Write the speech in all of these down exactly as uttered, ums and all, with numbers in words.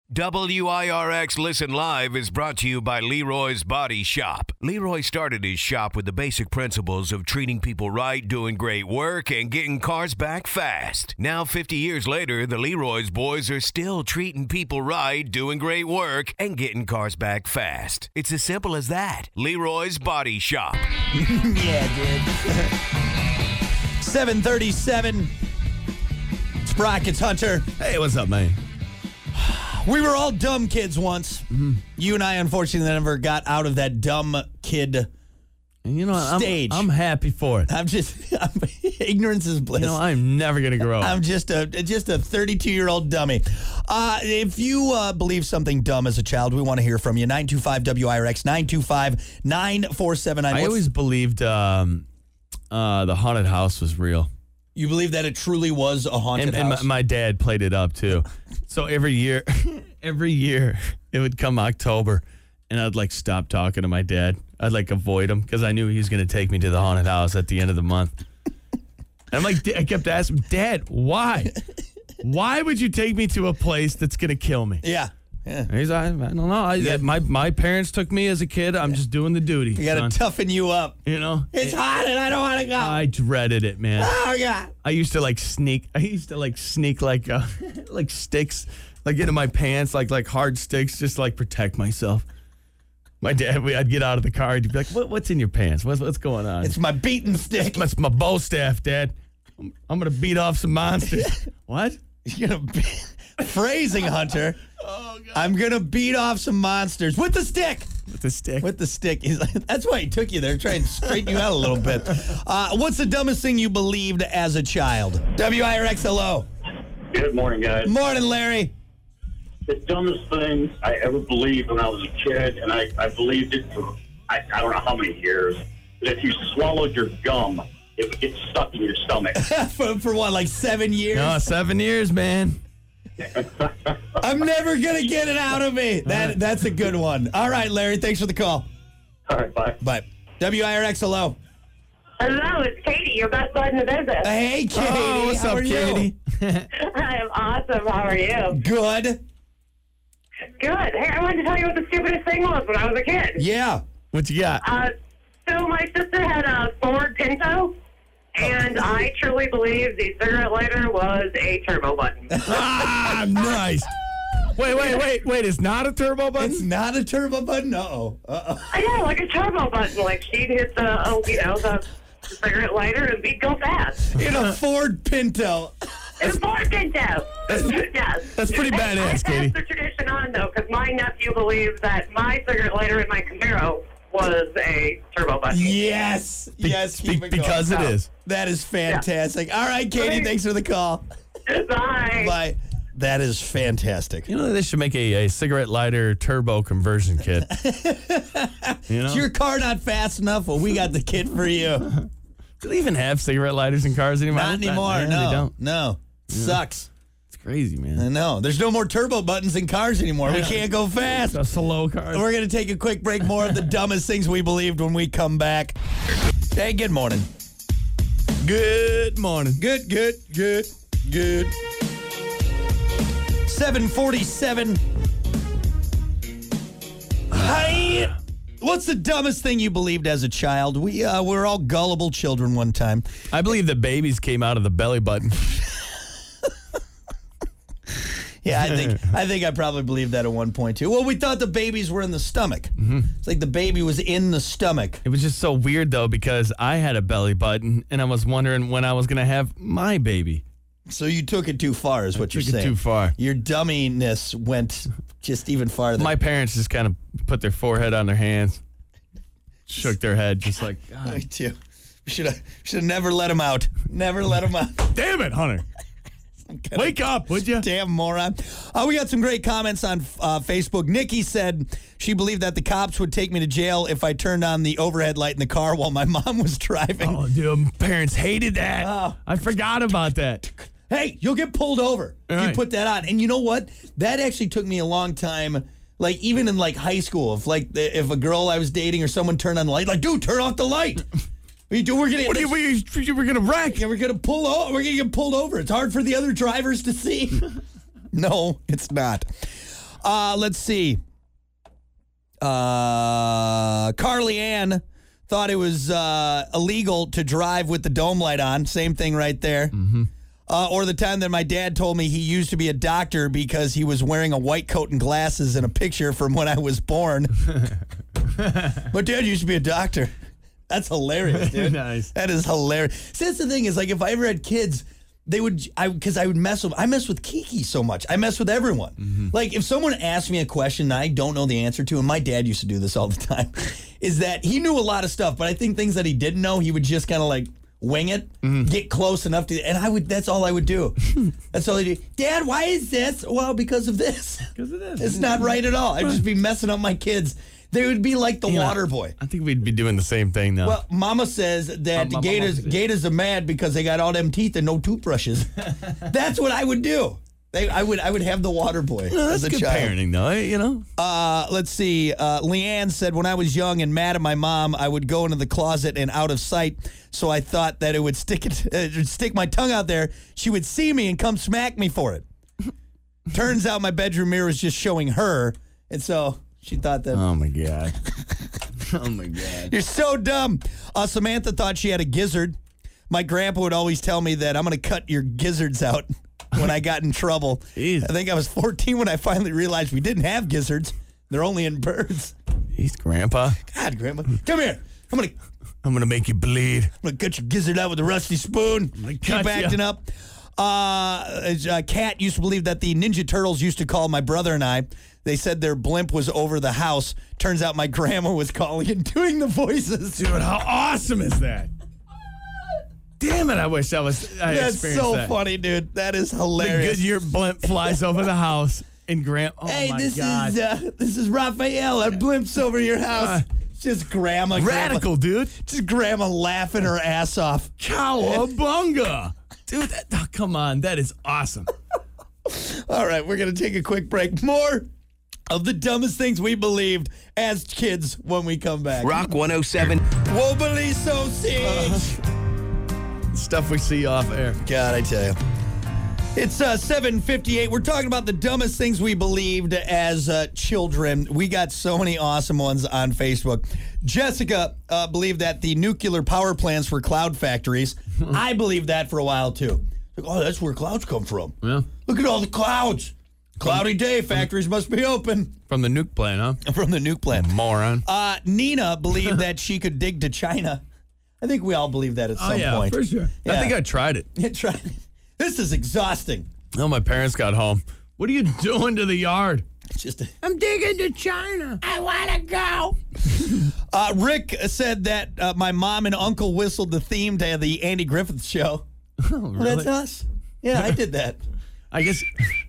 W I R X Listen Live is brought to you by Leroy's Body Shop. Leroy started his shop with the basic principles of treating people right, doing great work, and getting cars back fast. Now, fifty years later, the Leroy's boys are still treating people right, doing great work, and getting cars back fast. It's as simple as that. Leroy's Body Shop. Yeah, dude. seven thirty-seven. It's Brock, it's Hunter. Hey, what's up, man? We were all dumb kids once. Mm-hmm. You and I, unfortunately, never got out of that dumb kid And you know what? stage. I'm, I'm happy for it. I'm just, I'm, ignorance is bliss. You know, I'm never going to grow up. I'm just a just a thirty-two-year-old dummy. Uh, if you uh, believe something dumb as a child, we want to hear from you. nine two five W I R X, nine two five, nine four seven nine. I always believed um, uh, the haunted house was real. You believe that it truly was a haunted And, and house? my, my dad played it up, too. So every year, every year, it would come October, and I'd, like, stop talking to my dad. I'd, like, avoid him because I knew he was going to take me to the haunted house at the end of the month. And I'm like, I kept asking him, Dad, why? Why would you take me to a place that's going to kill me? yeah. Yeah. And he's like, I don't know. I, Yeah. my, my parents took me as a kid. I'm just doing the duty. You got son. to toughen you up. You know? It's hot and I don't want to go. I dreaded it, man. Oh, God. I used to like sneak. I used to like sneak like uh, like sticks, like into my pants, like like hard sticks, just to, like protect myself. My dad, we, I'd get out of the car. He'd be like, what, "What's in your pants? What's what's going on?" It's my beating stick. That's my bow staff, Dad. I'm, I'm gonna beat off some monsters. What? You're going to be phrasing, Hunter. Oh God. I'm going to beat off some monsters with the stick. With the stick. With the stick. He's like, that's why he took you there, trying to straighten you out a little bit. Uh, what's the dumbest thing you believed as a child? W I R X, hello. Good morning, guys. Morning, Larry. The dumbest thing I ever believed when I was a kid, and I, I believed it for I, I don't know how many years, that if you swallowed your gum, it would get stuck in your stomach. for, for what, like seven years? No, seven years, man. I'm never going to get it out of me. That That's a good one. All right, Larry, thanks for the call. All right, bye. Bye. W I R X, hello. Hello, it's Katie, your best bud in the business. Hey, Katie. Oh, what's How up, are you? Katie? I'm awesome. How are you? Good. Good. Hey, I wanted to tell you what the stupidest thing was when I was a kid. Yeah. What you got? Uh, so my sister had a Ford Pinto, and I truly believe the cigarette lighter was a turbo button. Ah, nice. Wait, wait, wait, wait. It's not a turbo button? It's not a turbo button? Uh-oh. Uh-oh. I know, like a turbo button. Like she'd hit the, oh, you know, the cigarette lighter, and we'd go fast. In a Ford Pinto. It's a Ford Pinto. Yes. That's pretty I, I badass, passed Katie. the tradition on, though, because my nephew believes that my cigarette lighter in my Camaro was a turbo button. Yes. Yes, keep Be- it going. because it is. That is fantastic. All right, Katie, Right. thanks for the call. Bye. Bye. That is fantastic. You know, they should make a, a cigarette lighter turbo conversion kit. You know? Is your car not fast enough? Well, we got the kit for you. Do they even have cigarette lighters in cars anymore? Not anymore. yeah, no. They don't. No. Sucks. It's crazy, man. I know. There's no more turbo buttons in cars anymore. We can't go fast. A slow car. We're going to take a quick break. More of the dumbest things we believed when we come back. Hey, good morning. Good morning. Good, good, good, good. seven forty-seven. Hi. What's the dumbest thing you believed as a child? We uh, were all gullible children one time. I believe that babies came out of the belly button. Yeah, I think I think I probably believed that at one point too. Well, we thought the babies were in the stomach. Mm-hmm. It's like the baby was in the stomach. It was just so weird, though, because I had a belly button, and I was wondering when I was going to have my baby. So you took it too far, is what I you're took it saying. too far. Your dumminess went just even farther. My parents just kind of put their forehead on their hands, shook their head, just like, Me God. too. Should have should have never let him out. Never let him out. Damn it, Hunter. Wake up, would you? Damn moron. Uh, we got some great comments on uh, Facebook. Nikki said she believed that the cops would take me to jail if I turned on the overhead light in the car while my mom was driving. Oh, dude, my parents hated that. Oh. I forgot about that. Hey, you'll get pulled over if you Right. put that on. And you know what? That actually took me a long time. Like, even in, like, high school, if, like, the, if a girl I was dating or someone turned on the light, like, dude, turn off the light. We do. We're gonna. What are you, what are you, we're going to wreck? Yeah, we're gonna pull over. We're gonna get pulled over. It's hard for the other drivers to see. No, it's not. Uh, let's see. Uh, Carly Ann thought it was uh, illegal to drive with the dome light on. Same thing right there. Mm-hmm. Uh, or the time that my dad told me he used to be a doctor because he was wearing a white coat and glasses in a picture from when I was born. My dad used to be a doctor. That's hilarious, dude. Nice. That is hilarious. See, that's the thing is, like, if I ever had kids, they would, I because I would mess with, I mess with Kiki so much. I mess with everyone. Mm-hmm. Like, if someone asked me a question that I don't know the answer to, and my dad used to do this all the time, is that he knew a lot of stuff, but I think things that he didn't know, he would just kind of like wing it, mm-hmm. get close enough to, and I would, that's all I would do. That's all I do. Dad, why is this? Well, because of this. Because of this. It's not right at all. I'd just be messing up my kids. They would be like the you water know, boy. I think we'd be doing the same thing now. Well, Mama says that Uh, my gators mama gators are mad because they got all them teeth and no toothbrushes. That's what I would do. They, I would I would have the water boy no, as that's a good child. parenting, though. You know. Uh, let's see. Uh, Leanne said, when I was young and mad at my mom, I would go into the closet and out of sight. So I thought that it would stick it, it would stick my tongue out there. She would see me and come smack me for it. Turns out my bedroom mirror was just showing her, and so she thought that. Oh my god. Oh my god. You're so dumb. Uh, Samantha thought she had a gizzard. My grandpa would always tell me that I'm going to cut your gizzards out when I got in trouble. Jeez. I think I was fourteen when I finally realized we didn't have gizzards. They're only in birds. He's Grandpa. God, Grandma. Come here. I'm going to I'm gonna make you bleed. I'm gonna cut your gizzard out with a rusty spoon. Keep cut ya. acting up. Uh, uh, Kat used to believe that the Ninja Turtles used to call my brother and I. They said their blimp was over the house. Turns out my grandma was calling and doing the voices. Dude, how awesome is that? Damn it! I wish I was. I That's experienced so that. funny, dude. That is The hilarious. Goodyear blimp flies over the house, and Grant. Oh hey, my this god! is uh, this is Raphael. Our blimp's over your house. Uh, Just grandma, Radical, grandma, dude. just grandma laughing her ass off. Cowabunga, dude! That, oh, come on, that is awesome. All right, we're gonna take a quick break. More of the dumbest things we believed as kids when we come back. Rock one oh seven. Wobbly sausage. Stuff we see off air. God, I tell you. It's uh, seven fifty-eight. We're talking about the dumbest things we believed as uh, children. We got so many awesome ones on Facebook. Jessica uh, believed that the nuclear power plants were cloud factories. I believed that for a while, too. Like, oh, that's where clouds come from. Yeah. Look at all the clouds. Cloudy day, factories must be open. From the nuke plant, huh? From the nuke plant. Moron. Uh, Nina believed that she could dig to China. I think we all believe that at some oh yeah, point. for sure. Yeah. I think I tried it. Yeah, try. This is exhausting. Oh, my parents got home. What are you doing to the yard? It's just. A, I'm digging to China. I want to go. uh, Rick said that uh, my mom and uncle whistled the theme to the Andy Griffith Show. Oh, really? Well, that's us. Yeah, I did that. I guess.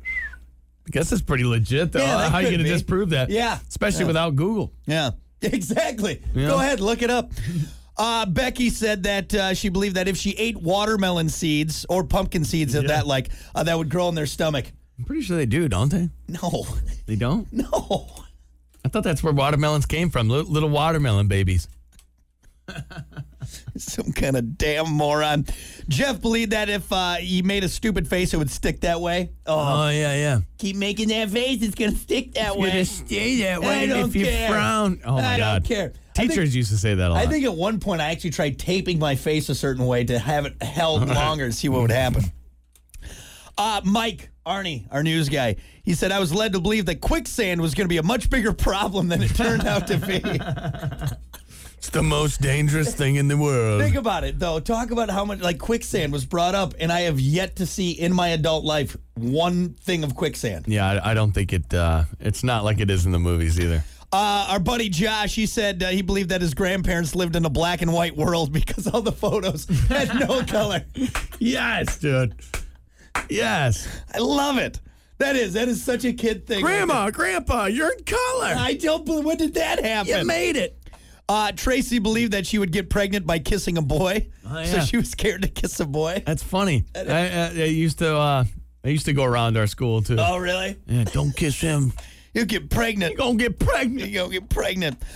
I guess it's pretty legit, though. Yeah, that How are you could going to be. disprove that? Yeah. Especially Yeah. without Google. Yeah, exactly. Yeah. Go ahead, look it up. Uh, Becky said that uh, she believed that if she ate watermelon seeds or pumpkin seeds of Yeah. that, like uh, that would grow in their stomach. I'm pretty sure they do, don't they? No, They don't? no. I thought that's where watermelons came from. Little, little watermelon babies. Some kind of damn moron. Jeff believed that if uh, you made a stupid face, it would stick that way. Oh, Oh, yeah, yeah. keep making that face; it's gonna stick that way. stay that I don't if you care. frown. Oh, my I God. don't care. I think- Teachers used to say that a lot. I think at one point I actually tried taping my face a certain way to have it held longer to see what would happen. Uh, Mike Arnie, our news guy, he said, I was led to believe that quicksand was going to be a much bigger problem than it turned out to be. It's the most dangerous thing in the world. Think about it, though. Talk about how much, like, quicksand was brought up, and I have yet to see in my adult life one thing of quicksand. Yeah, I, I don't think it, uh, it's not like it is in the movies either. Uh, our buddy Josh, he said uh, he believed that his grandparents lived in a black and white world because all the photos had no color. Yes, dude. Yes. I love it. That is, that is such a kid thing. Grandma, Grandpa, you're in color. I don't believe, when did that happen? You made it. Uh, Tracy believed that she would get pregnant by kissing a boy. Oh, So yeah. she was scared to kiss a boy. That's funny. I, I, I used to, uh, I used to go around our school too. Oh, really? Yeah, don't kiss him. You'll get pregnant. You're gonna get pregnant. You're going to get pregnant.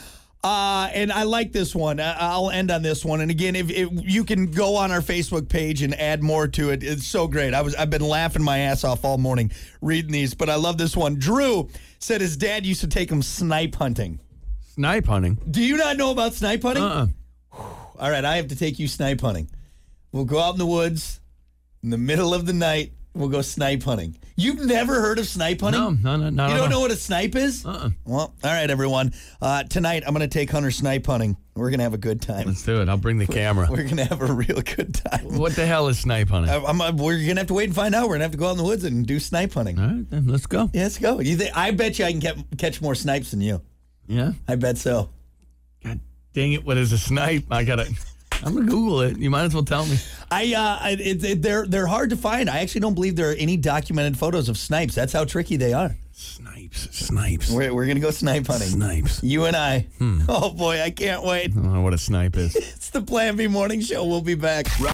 Uh, and I like this one. I- I'll end on this one. And again, if, if you can go on our Facebook page and add more to it, it's so great. I was I've been laughing my ass off all morning reading these, but I love this one. Drew said his dad used to take him snipe hunting. Snipe hunting? Do you not know about snipe hunting? Uh-uh. All right, I have to take you snipe hunting. We'll go out in the woods in the middle of the night. We'll go snipe hunting. You've never heard of snipe hunting? No, no, no, no. You don't no. know what a snipe is? Uh-uh. Well, all right, everyone. Uh, tonight, I'm going to take Hunter snipe hunting. We're going to have a good time. Let's do it. I'll bring the camera. We're going to have a real good time. What the hell is snipe hunting? I, I'm, uh, we're going to have to wait and find out. We're going to have to go out in the woods and do snipe hunting. All right, then let's go. Yeah, let's go. You think, I bet you I can get, catch more snipes than you. Yeah? I bet so. God dang it, what is a snipe? I got to... I'm going to Google it. You might as well tell me. I, uh, it, it, they're they're hard to find. I actually don't believe there are any documented photos of snipes. That's how tricky they are. Snipes. Snipes. We're, we're going to go snipe hunting. Snipes. You and I. Hmm. Oh, boy, I can't wait. I don't know what a snipe is. It's the Plan B Morning Show. We'll be back.